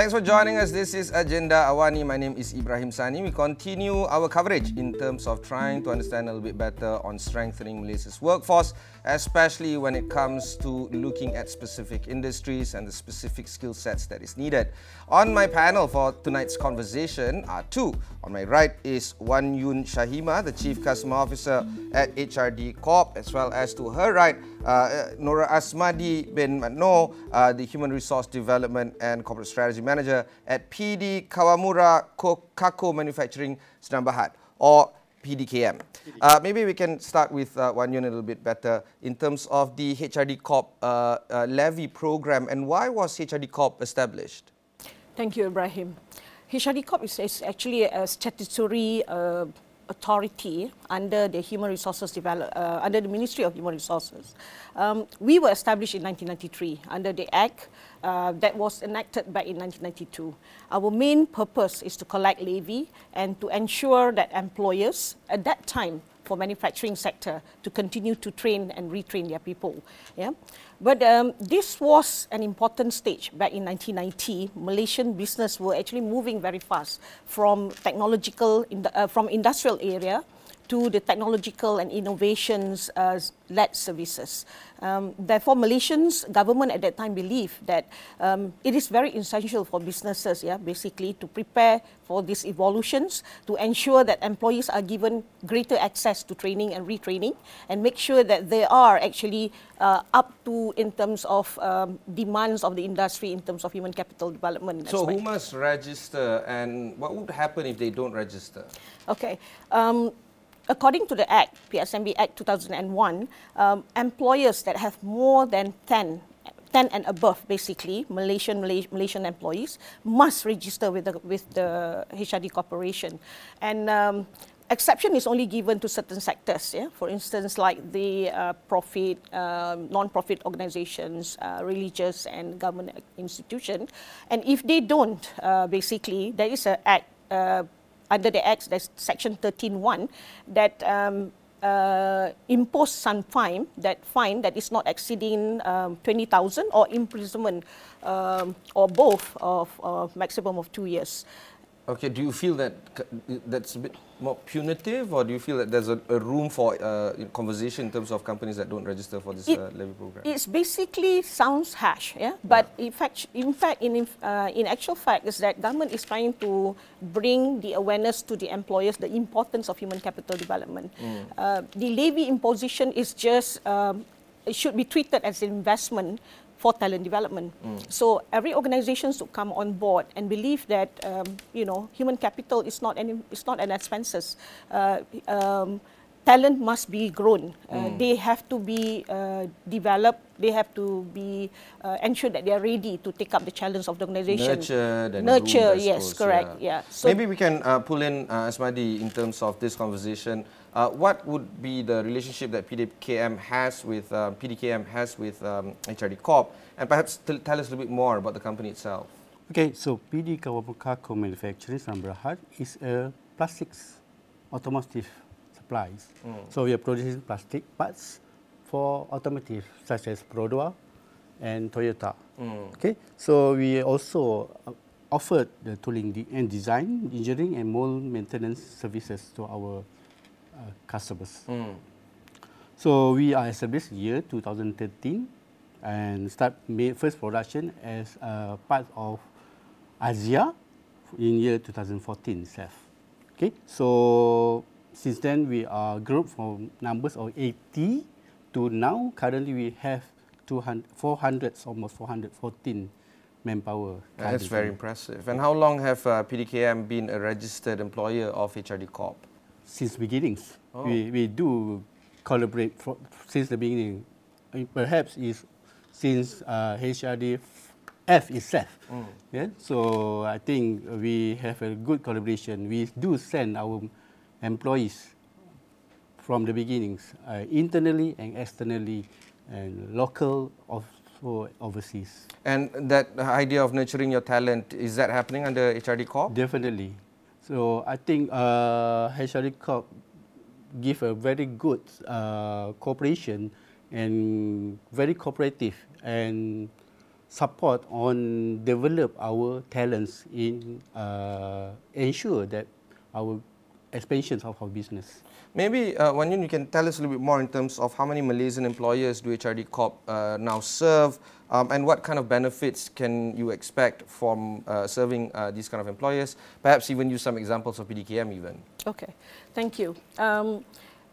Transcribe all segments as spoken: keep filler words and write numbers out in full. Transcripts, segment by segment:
Thanks for joining us. This is Agenda Awani. My name is Ibrahim Sani. We continue our coverage in terms of trying to understand a little bit better on strengthening Malaysia's workforce, especially when it comes to looking at specific industries and the specific skill sets that is needed. On my panel for tonight's conversation are two. On my right is Wan Yun Shahima, the Chief Customer Officer at H R D Corp, as well as to her right, uh, Nora Asmadi bin Matno, uh, the Human Resource Development and Corporate Strategy Manager at P D Kawamura Kako Manufacturing Sdn Bhd, or P D K M. Uh, maybe we can start with uh, Wan Yun a little bit better in terms of the H R D Corp uh, uh, levy program, and why was H R D Corp established? Thank you, Ibrahim. H R D Corp is, is actually a statutory uh, authority under the Human Resources Develop, uh, under the Ministry of Human Resources. Um, we were established in nineteen ninety-three under the Act uh, that was enacted back in nineteen ninety-two. Our main purpose is to collect levy and to ensure that employers at that time for manufacturing sector to continue to train and retrain their people. Yeah, but um, this was an important stage back in nineteen ninety. Malaysian business were actually moving very fast from technological, in the, uh, from industrial area to the technological and innovations uh, led services. Um, therefore, Malaysians government at that time believed that um, it is very essential for businesses, yeah, basically to prepare for these evolutions, to ensure that employees are given greater access to training and retraining, and make sure that they are actually uh, up to in terms of um, demands of the industry in terms of human capital development. So aspect. who must register, and what would happen if they don't register? Okay. Um, According to the Act, P S M B Act two thousand one, um, employers that have more than ten, ten and above, basically, Malaysian Malaysian employees, must register with the, with the H R D Corporation. And um, exception is only given to certain sectors, yeah? For instance, like the uh, profit, um, non-profit organizations, uh, religious and government institutions. And if they don't, uh, basically, there is an Act, uh, under the Act, there's Section thirteen one, that um, uh, impose some fine, that fine that is not exceeding um, twenty thousand, or imprisonment, um, or both, of, of maximum of two years. Okay, do you feel that that's a bit more punitive, or do you feel that there's a, a room for uh, conversation in terms of companies that don't register for this it, uh, levy program? It's basically sounds harsh, yeah. But yeah. in fact, in fact, in uh, in actual fact, is that government is trying to bring the awareness to the employers the importance of human capital development. Mm. Uh, the levy imposition is just um, it should be treated as an investment for talent development. Mm. So every organisation should come on board and believe that um, you know, human capital is not any, it's not an expenses. Uh, um, talent must be grown. Uh, mm. They have to be uh, developed. They have to be uh, ensured that they are ready to take up the challenge of the organisation. Nurtured and Nurture, groomed, yes, suppose, correct. Yeah. Yeah. So maybe we can uh, pull in uh, Asmadi in terms of this conversation. Uh, what would be the relationship that P D K M has with uh, P D K M has with um, H R D Corp, and perhaps tell us a little bit more about the company itself. Okay, so P D Kawamura Kako Manufacturing Sdn Bhd is a plastics automotive supplies. Mm. So we are producing plastic parts for automotive such as Perodua and Toyota. Mm. Okay, so we also offered the tooling and design, engineering, and mold maintenance services to our Uh, customers. Mm. So we are established year two thousand thirteen and start made first production as a part of Asia in year two thousand fourteen itself. Okay, so since then we are grown from numbers of eighty to now currently we have two hundred, four hundred, almost four hundred fourteen manpower. That's very impressive. And how long have uh, P D K M been a registered employer of H R D Corp? Since beginnings, oh. we, we do collaborate for, since the beginning. I mean, perhaps is since uh, H R D F itself. Mm. Yeah, so I think we have a good collaboration. We do send our employees from the beginnings, uh, internally and externally, and local also overseas. And that idea of nurturing your talent, is that happening under H R D Corp? Definitely. So I think uh, H R D Corp give a very good uh, cooperation and very cooperative, and support on develop our talents in uh, ensure that our expansions of our business. Maybe, uh, Wan Yun, you can tell us a little bit more in terms of how many Malaysian employers do H R D Corp uh, now serve, um, and what kind of benefits can you expect from uh, serving uh, these kind of employers? Perhaps even use some examples of P D K M even. Okay, thank you. Um,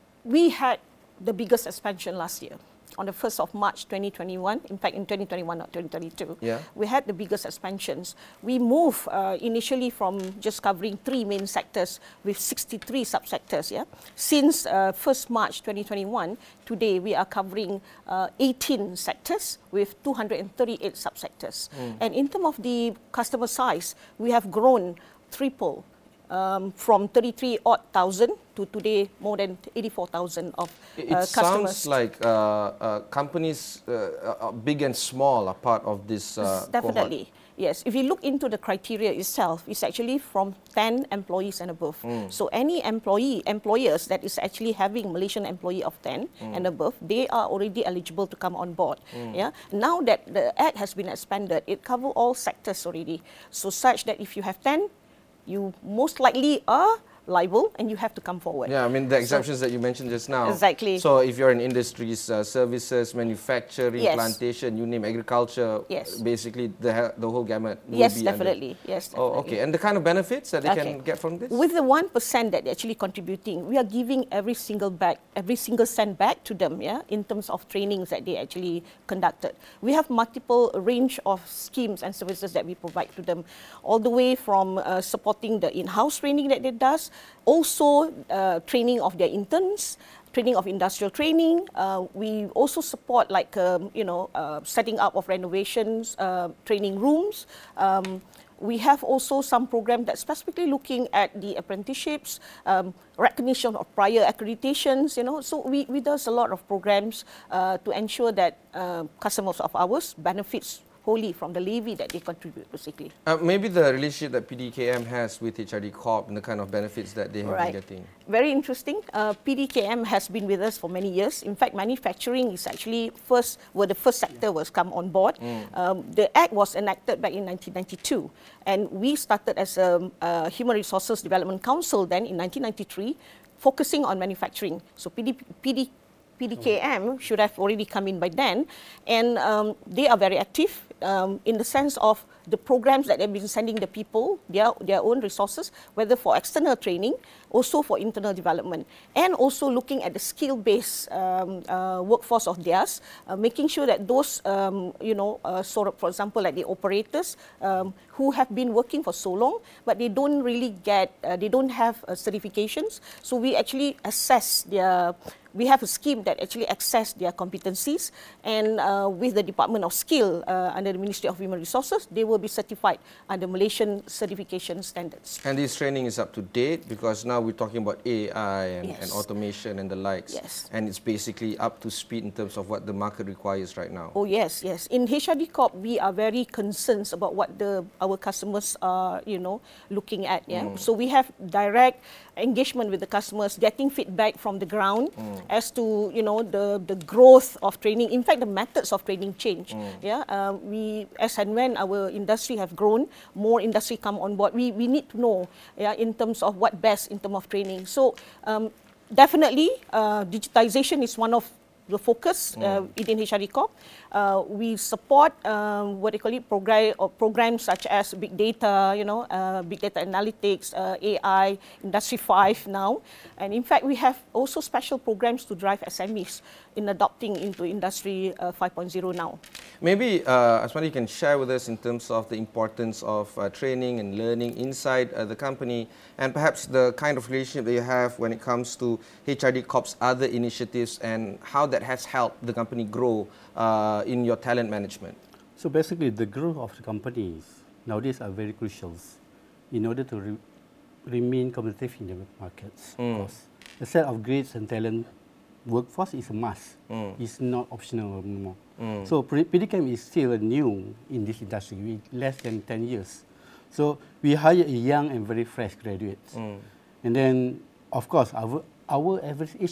we had the biggest expansion last year. On the first of March twenty twenty-one, in fact in twenty twenty-one, not twenty twenty-two, yeah. we had the biggest expansions. We moved uh, initially from just covering three main sectors with sixty-three subsectors. Yeah? Since uh, first March twenty twenty-one, today we are covering uh, eighteen sectors with two hundred thirty-eight subsectors. Mm. And in terms of the customer size, we have grown triple. Um, from thirty-three odd thousand to today more than eighty-four thousand of uh, customers. It sounds like uh, uh, companies, uh, uh, big and small, are part of this uh, Definitely, cohort. Yes. If you look into the criteria itself, it's actually from ten employees and above. Mm. So any employee, employers that is actually having Malaysian employee of ten mm. and above, they are already eligible to come on board. Mm. Yeah. Now that the Act has been expanded, it covers all sectors already. So such that if you have ten, you most likely are liable and you have to come forward. Yeah, I mean the exemptions so, that you mentioned just now. Exactly. So if you're in industries, uh, services, manufacturing, yes. plantation, you name agriculture, yes. basically the the whole gamut will yes, be definitely. Under. Yes, definitely. Oh, okay. And the kind of benefits that they okay. can get from this? With the one percent that they're actually contributing, we are giving every single back, every single cent back to them, yeah, in terms of trainings that they actually conducted. We have multiple range of schemes and services that we provide to them, all the way from uh, supporting the in-house training that they does, also uh, training of their interns, training of industrial training. Uh, we also support like, um, you know, uh, setting up of renovations, uh, training rooms. Um, we have also some program that's specifically looking at the apprenticeships, um, recognition of prior accreditations, you know. So we, we does a lot of programs uh, to ensure that uh, customers of ours benefits wholly from the levy that they contribute, basically. Uh, maybe the relationship that P D K M has with H R D Corp and the kind of benefits that they have right. been getting. Very interesting. Uh, P D K M has been with us for many years. In fact, manufacturing is actually first, where the first sector was come on board. Mm. Um, the Act was enacted back in nineteen ninety-two, and we started as a, a Human Resources Development Council then in nineteen ninety-three, focusing on manufacturing. So P D, P D, P D K M should have already come in by then, and um, they are very active um, in the sense of the programs that they've been sending the people, their, their own resources, whether for external training, also for internal development, and also looking at the skill-based um, uh, workforce of theirs, uh, making sure that those, um, you know, uh, sort of, for example, like the operators um, who have been working for so long, but they don't really get, uh, they don't have uh, certifications, so we actually assess their, we have a scheme that actually assess their competencies, and uh, with the Department of Skill uh, under the Ministry of Human Resources, they will be certified under Malaysian certification standards. And this training is up to date because now we're talking about A I and, yes. and automation and the likes. Yes. And it's basically up to speed in terms of what the market requires right now. Oh yes, yes. In H R D Corp, we are very concerned about what the our customers are, you know, looking at. Yeah. Mm. So we have direct engagement with the customers, getting feedback from the ground mm. as to, you know, the the growth of training. In fact, the methods of training change. Mm. Yeah. Uh, we as and when our industry have grown, more industry come on board. We we need to know, yeah, in terms of what best in terms of training. So um, definitely, uh, digitization is one of the focus uh, mm. within H R D Corp. Uh, we support um, what they call it program or programs such as big data, you know, uh, big data analytics, uh, A I, Industry five now, and in fact we have also special programs to drive S M Es in adopting into Industry uh, five point oh now. Maybe uh, Asmadi, you can share with us in terms of the importance of uh, training and learning inside uh, the company, and perhaps the kind of relationship that you have when it comes to H R D Corp's other initiatives and how that has helped the company grow uh, in your talent management. So basically, the growth of the companies nowadays are very crucial in order to re remain competitive in the markets. Mm. Of course, the set of grades and talent workforce is a must. Mm. It's not optional anymore. Mm. So P D K M is still new in this industry, with less than ten years. So we hire a young and very fresh graduates. Mm. And then, of course, our, our average age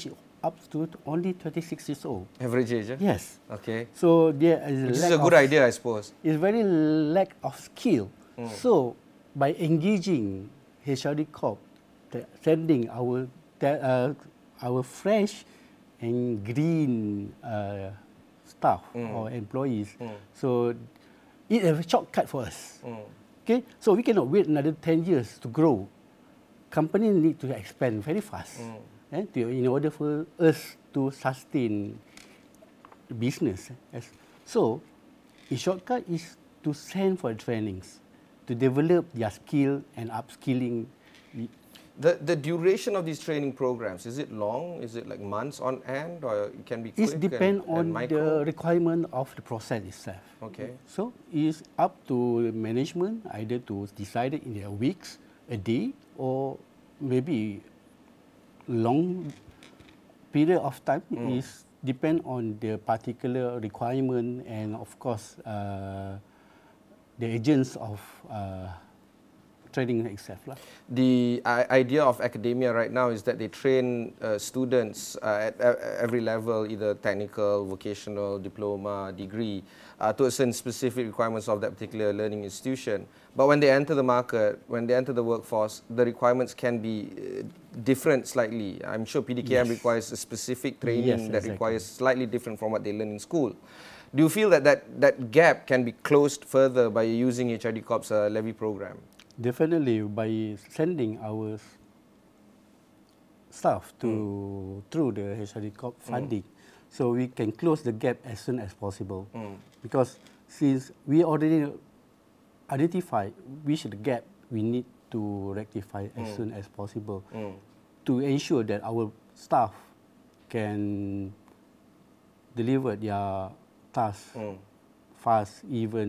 up to only twenty-six years old. Average age, eh? Yes. Okay. So there is This lack is a good of, idea, I suppose. It's very lack of skill. Mm. So by engaging H R D Corp, the- sending our te- uh, our fresh and green uh, staff Mm. or employees, Mm. so it's a shortcut for us. Mm. Okay, so we cannot wait another ten years to grow. Company need to expand very fast, Mm. eh, to, in order for us to sustain business. Yes. So, a shortcut is to send for trainings, to develop their skill and upskilling. The, the duration of these training programs, is it long? Is it like months on end, or it can be quick It depends and, and on micro? the requirement of the process itself. Okay. So it's up to management either to decide it in a weeks, a day, or maybe long period of time. Mm. Is depend on the particular requirement and of course uh, the agents of uh, training itself lah. The i- idea of academia right now is that they train uh, students uh, at uh, every level, either technical, vocational, diploma, degree, uh, to a certain specific requirements of that particular learning institution. But when they enter the market, when they enter the workforce, the requirements can be uh, different slightly. I'm sure P D K M Yes. requires a specific training Yes, that exactly. requires slightly different from what they learn in school. Do you feel that that, that gap can be closed further by using H R D Corp's uh, levy program? Definitely by sending our s- staff to through the H R D Corp funding, so we can close the gap as soon as possible. Mm. Because since we already identify which the gap we need to rectify as Mm. soon as possible Mm. to ensure that our staff can deliver their task Mm. fast,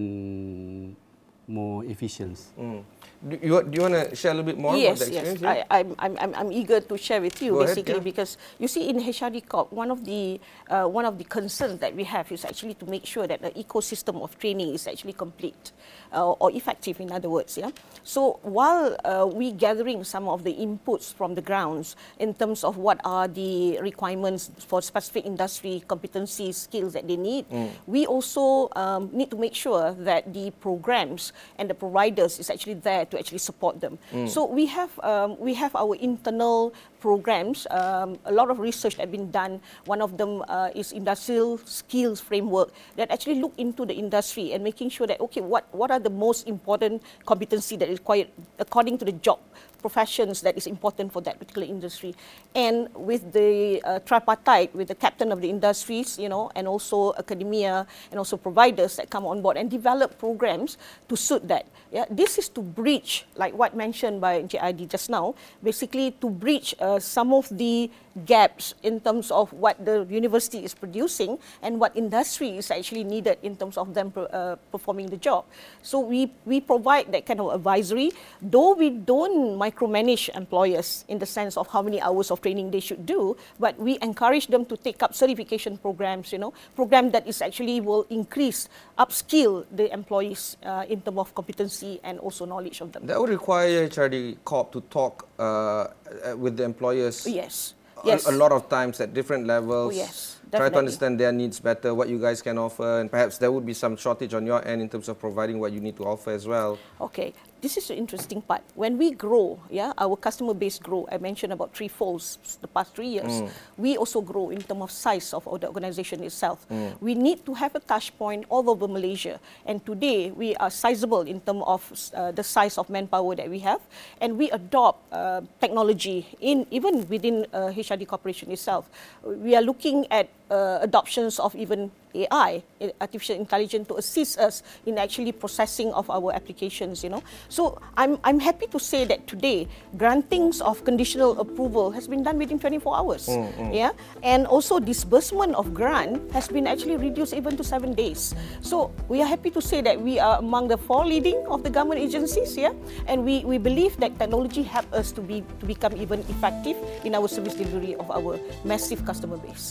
even more efficient. Mm. Do you, do you want to share a little bit more Yes, about the yes. experience? yeah? I, I'm, I'm, I'm, I'm eager to share with you Go ahead, basically yeah. because you see in H R D Corp, one of the uh, one of the concerns that we have is actually to make sure that the ecosystem of training is actually complete uh, or effective. In other words, yeah. So while uh, we gathering some of the inputs from the grounds in terms of what are the requirements for specific industry competencies, skills that they need, Mm. we also um, need to make sure that the programs and the providers is actually there to actually support them. Mm. So we have um, we have our internal programs. Um, a lot of research that have been done. One of them uh, is industrial skills framework that actually look into the industry and making sure that okay, what what are the most important competency that is required according to the job professions that is important for that particular industry. And with the uh, tripartite, with the captain of the industries, you know, and also academia and also providers that come on board and develop programs to suit that. Yeah, this is to bridge, like what mentioned by J I D just now, basically to bridge uh, some of the gaps in terms of what the university is producing and what industry is actually needed in terms of them uh, performing the job. So we, we provide that kind of advisory, though we don't micromanage employers in the sense of how many hours of training they should do, but we encourage them to take up certification programs, you know, program that is actually will increase, upskill the employees uh, in terms of competency and also knowledge of them. That would require H R D Corp to talk uh, uh, with the employers. Yes. A, Yes. a lot of times at different levels. Oh, yes, Try to definitely. understand their needs better, what you guys can offer, and perhaps there would be some shortage on your end in terms of providing what you need to offer as well. Okay, this is the interesting part. When we grow, yeah, our customer base grow. I mentioned about three folds the past three years. Mm. We also grow in terms of size of the organization itself. Mm. We need to have a touch point all over Malaysia. And today we are sizable in terms of uh, the size of manpower that we have, and we adopt uh, technology in even within uh, H R D Corporation itself. We are looking at uh, adoptions of even A I, artificial intelligence, to assist us in actually processing of our applications, you know. So I'm, I'm happy to say that today, grantings of conditional approval has been done within twenty-four hours. Mm, mm. Yeah, and also disbursement of grant has been actually reduced even to seven days. So we are happy to say that we are among the four leading of the government agencies, yeah, and we, we believe that technology help us to be to become even effective in our service delivery of our massive customer base.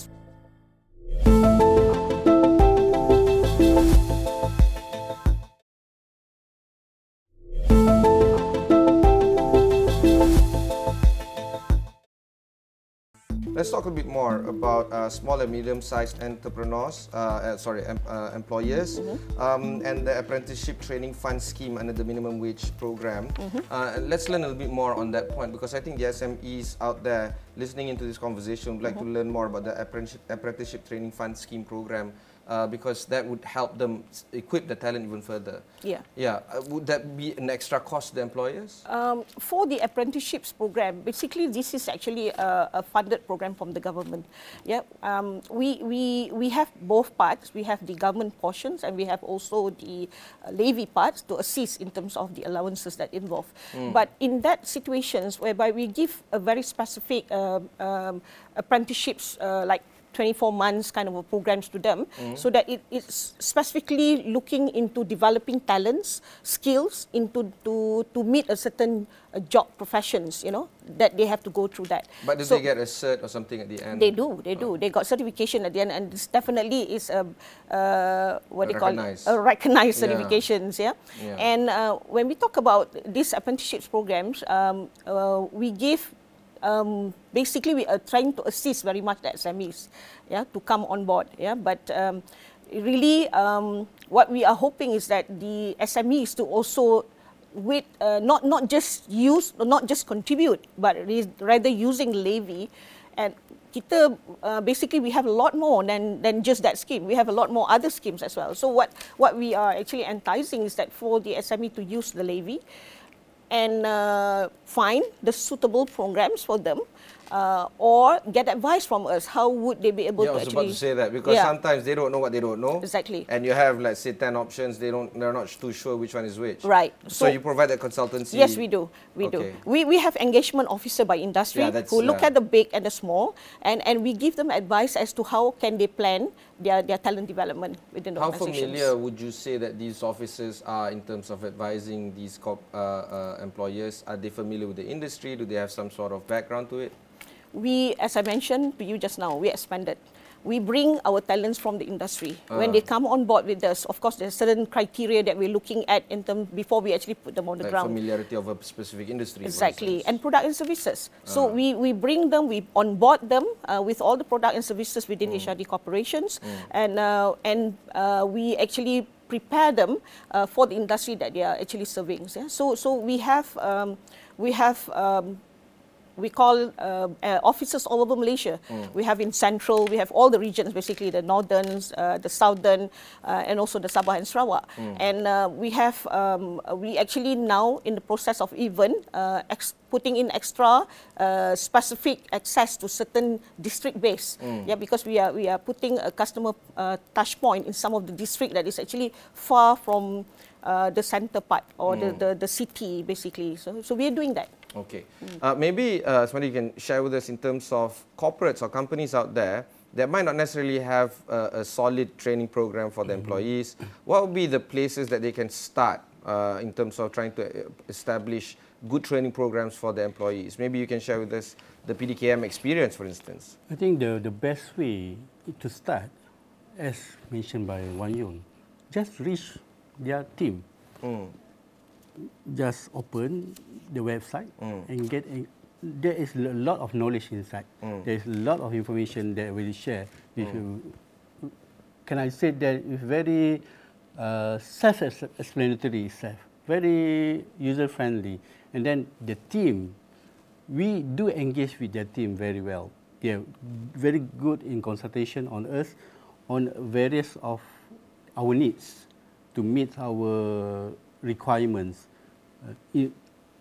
Let's talk a bit more about uh, small and medium-sized entrepreneurs, uh, uh, sorry, em uh, employers, mm-hmm. um, and the apprenticeship training fund scheme under the minimum wage program. Mm-hmm. uh, and let's learn a little bit more on that point, because I think the S M Es out there listening into this conversation would like mm-hmm. to learn more about the apprenticeship, apprenticeship training fund scheme program. Uh, because that would help them equip the talent even further. Yeah. Yeah. Uh, would that be an extra cost to the employers? Um, for the apprenticeships program, basically this is actually a, a funded program from the government. Yeah. Um, we we we have both parts. We have the government portions, and we have also the uh, levy parts to assist in terms of the allowances that involve. Mm. But in that situations whereby we give a very specific um, um, apprenticeships uh, like twenty-four months kind of a programs to them, mm. so that it is specifically looking into developing talents, skills into to to meet a certain uh, job professions, you know, that they have to go through that. But do so they get a cert or something at the end? They do, they do. Oh. They got certification at the end, and this definitely is a uh, what a they recognized. call it, a recognized certifications, yeah. yeah? yeah. And uh, when we talk about these apprenticeships programs, um, uh, we give. Um, basically, we are trying to assist very much the S M Es, yeah, to come on board, yeah. But um, really, um, what we are hoping is that the S M Es to also, with uh, not not just use, not just contribute, but rather using levy, and kita uh, basically we have a lot more than than just that scheme. We have a lot more other schemes as well. So what what we are actually enticing is that for the S M E to use the levy and uh, find the suitable programs for them, uh, or get advice from us. How would they be able yeah, to actually... I was about to say that, because yeah. sometimes they don't know what they don't know. Exactly. And you have, let's say, ten options, they don't, they're not too sure which one is which. Right. So, so you provide that consultancy? Yes, we do. We okay. do. We, we have engagement officer by industry yeah, who look uh, at the big and the small, and, and we give them advice as to how can they plan their, their talent development within the How organizations. familiar would you say that these officers are in terms of advising these corp, uh, uh, employers? Are they familiar with the industry? Do they have some sort of background to it? We, as I mentioned to you just now, we expanded. We bring our talents from the industry. Uh. When they come on board with us, of course, there's certain criteria that we're looking at in terms before we actually put them on the like ground. Familiarity of a specific industry. Exactly, and product and services. Uh. So we, we bring them, we onboard them uh, with all the product and services within mm. H R D corporations, mm. and uh, and uh, we actually prepare them uh, for the industry that they are actually serving. Yeah? So so we have um, we have. Um, We call uh, uh, offices all over Malaysia. Mm. We have in Central, we have all the regions, basically the Northern, uh, the Southern, uh, and also the Sabah and Sarawak. Mm. And uh, we have, um, we actually now in the process of even uh, ex putting in extra uh, specific access to certain district base. Mm. Yeah, because we are we are putting a customer uh, touch point in some of the district that is actually far from uh, the center part or mm. the, the the city, basically. So so we are doing that. Okay. Mm. Uh, maybe uh, somebody can share with us in terms of corporates or companies out there that might not necessarily have uh, a solid training program for the mm-hmm. employees. What would be the places that they can start uh, in terms of trying to establish good training programs for the employees? Maybe you can share with us the P D K M experience, for instance. I think the, the best way to start, as mentioned by Wan Yung, just reach their team. Mm. Just open the website mm. and get a, there is a lot of knowledge inside. Mm. There is a lot of information that we share with mm. you. Can I say that it's very uh, self-explanatory itself, very user-friendly. And then the team, we do engage with their team very well. They are very good in consultation on us on various of our needs to meet our requirements. Uh, it,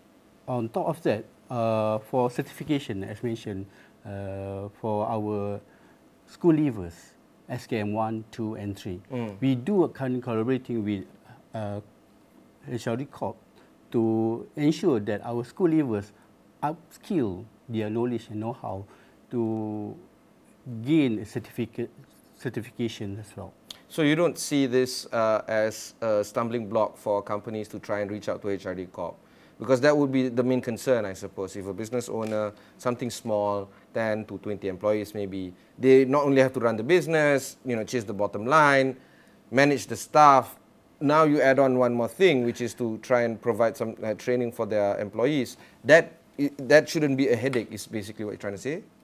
on top of that, uh, for certification, as mentioned, uh, for our school leavers, S K M one, two, and three, mm. we do a kind of collaborating with uh, H R D Corp to ensure that our school leavers upskill their knowledge and know-how to gain a certificate certification as well. So you don't see this uh, as a stumbling block for companies to try and reach out to H R D Corp? Because that would be the main concern, I suppose. If a business owner, something small, ten to twenty employees maybe, they not only have to run the business, you know, chase the bottom line, manage the staff. Now you add on one more thing, which is to try and provide some uh, training for their employees. That, that shouldn't be a headache, is basically what you're trying to say?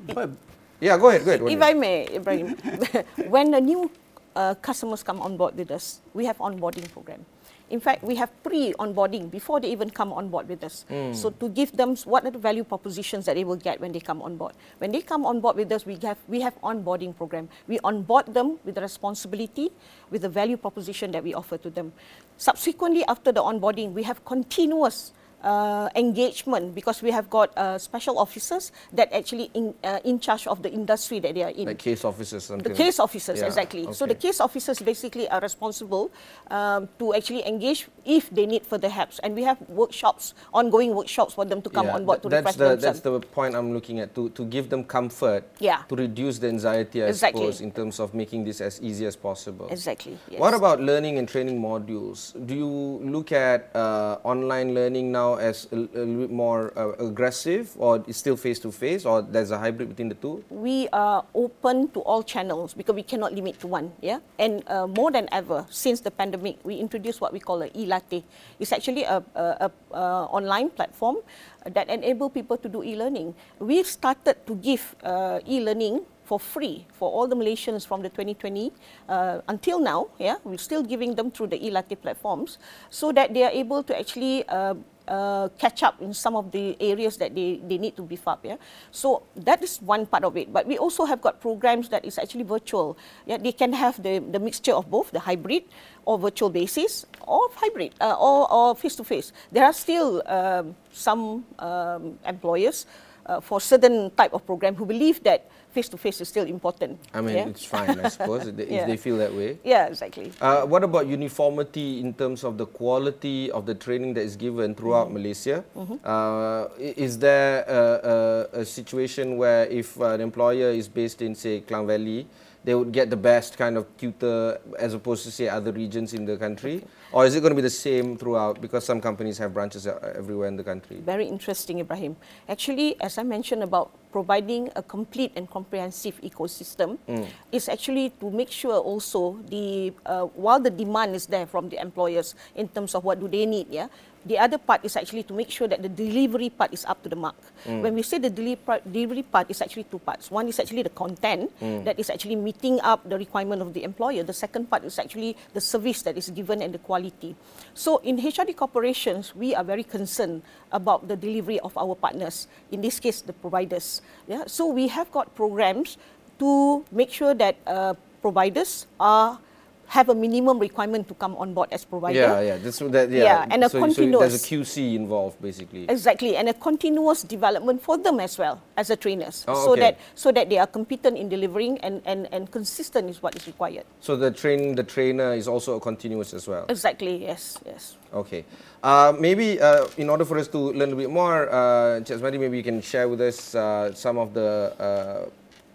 But Yeah, go ahead, go ahead. If I may, Ibrahim, when the new uh, customers come on board with us, we have onboarding program. In fact, we have pre-onboarding before they even come on board with us. Mm. So to give them what are the value propositions that they will get when they come on board. When they come on board with us, we have we have onboarding program. We onboard them with the responsibility, with the value proposition that we offer to them. Subsequently, after the onboarding, we have continuous Uh, engagement because we have got uh, special officers that actually in, uh, in charge of the industry that they are in. Like case officers. Something. The case officers, yeah, exactly. okay. So the case officers basically are responsible um, to actually engage if they need further help. And we have workshops, ongoing workshops for them to come yeah, on board to that's refresh the, themselves. That's the point I'm looking at, to, to give them comfort, yeah. to reduce the anxiety, I exactly. suppose, in terms of making this as easy as possible. Exactly. Yes. What about learning and training modules? Do you look at uh, online learning now as a, a little bit more uh, aggressive, or it's still face-to-face, or there's a hybrid between the two? We are open to all channels because we cannot limit to one. Yeah, and uh, more than ever, since the pandemic, we introduced what we call a e-latte. It's actually a, a, a, a online platform that enable people to do e-learning. We started to give uh, e-learning for free for all the Malaysians from the twenty twenty uh, until now. Yeah, we're still giving them through the e-latte platforms so that they are able to actually uh, uh, catch up in some of the areas that they, they need to beef up. Yeah, so that is one part of it. But we also have got programs that is actually virtual. Yeah, they can have the, the mixture of both, the hybrid or virtual basis, or hybrid, uh, or, or face-to-face. There are still um, some um, employers uh, for certain type of program who believe that face-to-face is still important. I mean, yeah? it's fine, I suppose, if, they, yeah. if they feel that way. Yeah, exactly. Uh, what about uniformity in terms of the quality of the training that is given throughout mm-hmm. Malaysia? Mm-hmm. Uh, is there a, a, a situation where if uh, an employer is based in, say, Klang Valley, they would get the best kind of tutor as opposed to, say, other regions in the country? Okay. Or is it going to be the same throughout, because some companies have branches everywhere in the country? Very interesting, Ibrahim. Actually, as I mentioned about providing a complete and comprehensive ecosystem, mm. is actually to make sure also the uh, while the demand is there from the employers in terms of what do they need, yeah, the other part is actually to make sure that the delivery part is up to the mark. Mm. When we say the delivery part is actually two parts. One is actually the content mm. that is actually meeting up the requirement of the employer. The second part is actually the service that is given and the quality. So in H R D corporations, we are very concerned about the delivery of our partners, in this case the providers. Yeah? So we have got programs to make sure that uh, providers are have a minimum requirement to come on board as provider. Yeah, yeah, that's that. Yeah, yeah and a so, continuous. So there's a Q C involved, basically. Exactly, and a continuous development for them as well as a trainers, oh, so okay. that so that they are competent in delivering and, and, and consistent is what is required. So the train the trainer is also a continuous as well. Exactly. Yes. Yes. Okay. Uh, maybe uh, in order for us to learn a bit more, uh, Encik Asmadi, maybe you can share with us uh, some of the uh,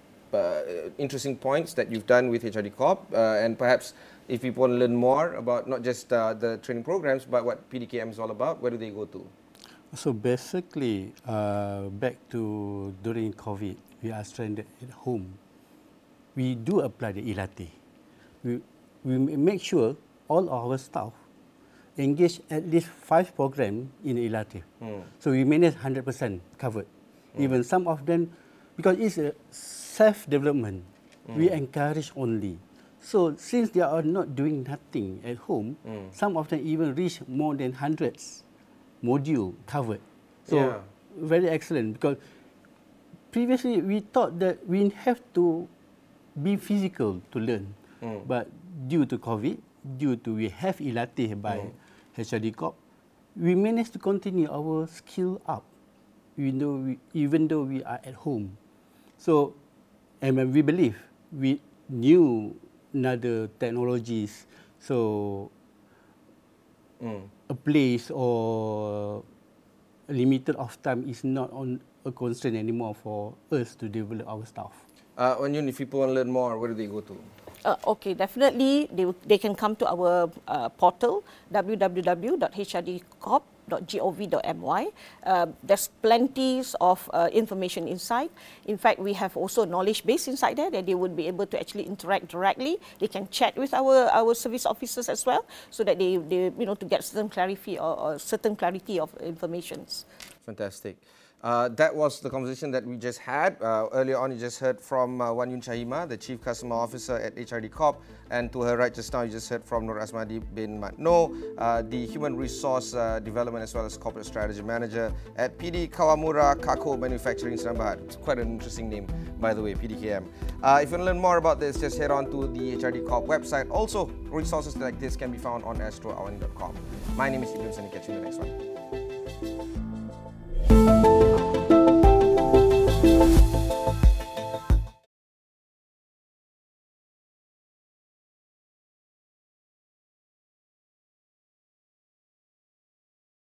uh, interesting points that you've done with H R D Corp, uh, and perhaps if people want to learn more about not just uh, the training programs, but what P D K M is all about, where do they go to? So basically, uh, back to during COVID, we are stranded at home. We do apply the e-latte. We, we make sure all our staff engage at least five programs in e-latte. Mm. So we manage one hundred percent covered. Mm. Even some of them, because it's a self-development, mm. we encourage only. So since they are not doing nothing at home, mm. some of them even reach more than hundreds module covered. So yeah. very excellent, because previously we thought that we have to be physical to learn, mm. but due to COVID, due to we have e-latte by mm. H R D Corp, we managed to continue our skill up, even though we, even though we are at home. So, and we believe we knew another technologies, so mm. a place or a limited of time is not on a constraint anymore for us to develop our staff. Uh, Onyun, if people want to learn more, where do they go to? Uh, okay, definitely they, they can come to our uh, portal w w w dot h r d corp dot gov dot m y. Uh, there's plenty of uh, information inside. In fact, we have also knowledge base inside there that they would be able to actually interact directly. They can chat with our, our service officers as well, so that they, they you know, to get certain clarity or, or certain clarity of informations. Fantastic. Uh, that was the conversation that we just had. Uh, earlier on, you just heard from uh, Wan Yun Chahima, the Chief Customer Officer at H R D Corp, and to her right just now, you just heard from Nur Asmadi bin Matno, uh, the Human Resource uh, Development as well as Corporate Strategy Manager at P D Kawamura Kako Manufacturing Serang Berhad. It's quite an interesting name, by the way, P D K M. Uh, if you want to learn more about this, just head on to the H R D Corp website. Also, resources like this can be found on astro awani dot com. My name is Ibrahim Sani. Catch you in the next one.